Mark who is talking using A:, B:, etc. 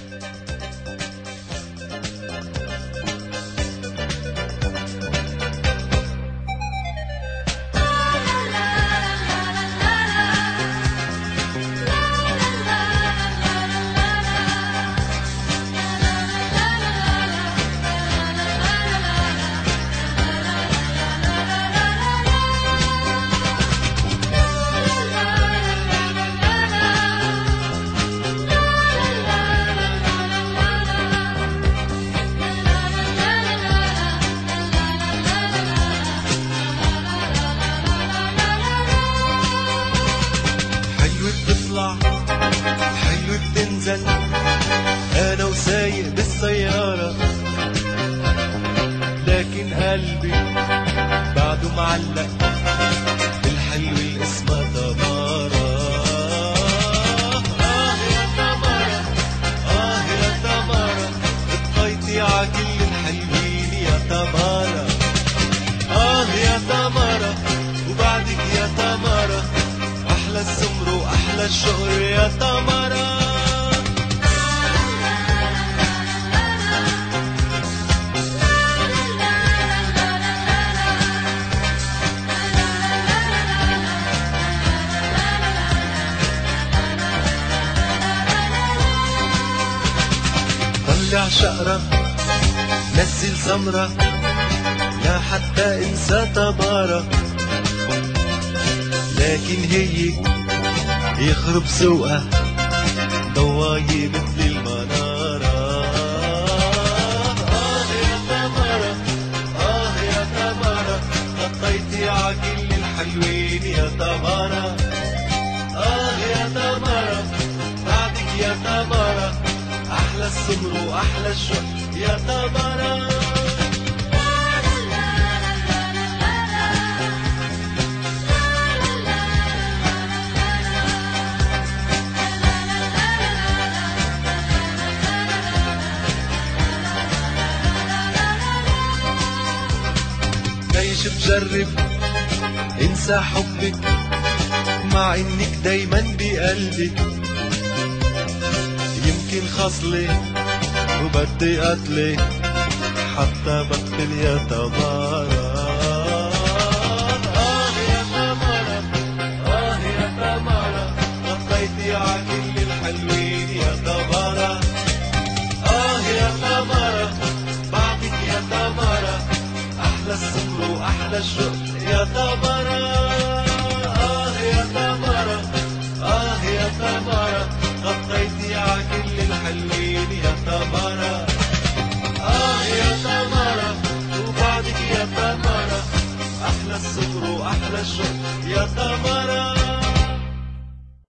A: حلوة بتنزل أنا وسايق بالسيارة، لكن قلبي بعده معلق بالحلوة اللي اسمها تمارا. يا تمارا، يا تمارا، بتقيطي عكل الحلوين يا تمارا. يا تمارا، وبعدك يا تمارا أحلى السمر وأحلى الشهر يا تمارا. طلع شقرة نزل سمرة لا حتى انسى تمارا، لكن هي يخرب سوقها ضوايا مثل المنارة. يا تمارا، يا تمارا، غطيتي عكل الحلوين يا تمارا. يا تمارا، بعدك يا تمارا أحلى السمر وأحلى الشوق يا تمارا. ليش بجرب انسى حبك مع انك دايما بقلبي، يمكن خصلي وبدي قتلي حتى بقتل يا تمارا. يا تمارا، يا تمارا، غطيتي عكل الحلوين يا تمارا. يا تمارا، بعدك يا تمارا أحلى السمر وأحلى الشوق يا تمارا. يا تمارا، يا تمارا، غطيتي عكل الحلوين يا تمارا. يا تمارا، وبعدك يا تمارا أحلى السمر وأحلى الشوق يا تمارا.